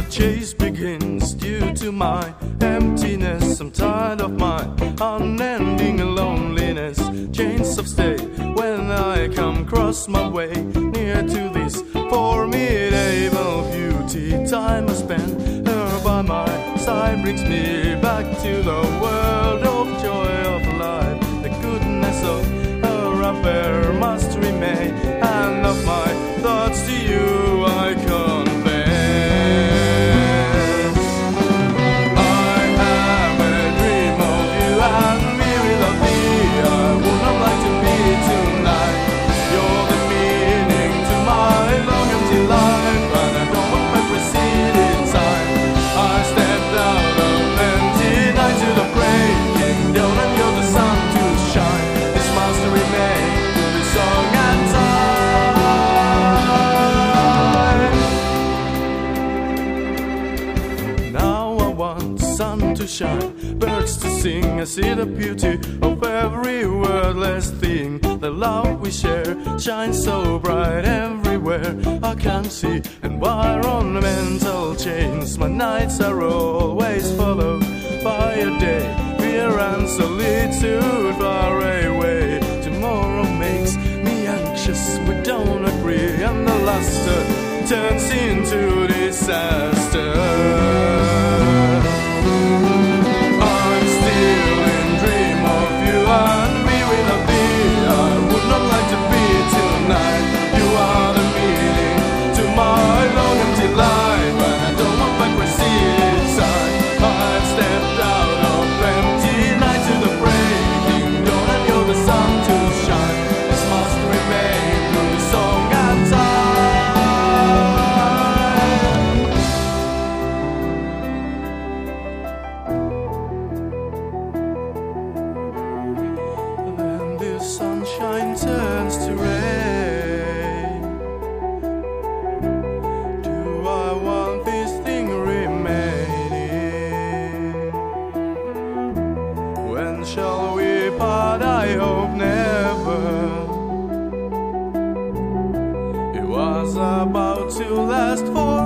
chase begins due to my emptiness. I'm tired of my unending loneliness. Chains of stay when I come cross my way near to this formidable beauty. Time I spent her by my side brings me back to the world of joy of life. The goodness of her affair must remain, and of my thoughts to you I confess. I have a dream of you and weary of thee. I would not like to be tonight. You're the meaning to my long empty life, and I don't want my preceding time. I stepped out of empty night to the breaking dawn, and you're the sun to shine. This must remain to the song and time. Now I want the sun to shine, birds to sing. I see the beauty of every wordless thing. The love we share shines so bright everywhere. I can see environmental change. My nights are always followed by a day. Fear and solitude far away. Tomorrow makes me anxious, we don't agree, and the luster turns into disaster. I'm still in dream of you and weary of thee. I would not like to be tonight. You are the meaning to my long empty life, and I don't want my preceding sign. I've stepped out of empty night to the breaking dawn, and you're the sun to shine. This must remain through the song and time. Then the sunshine turns to rain. Do I want this thing remaining? When shall we part? I hope never. It was about to last for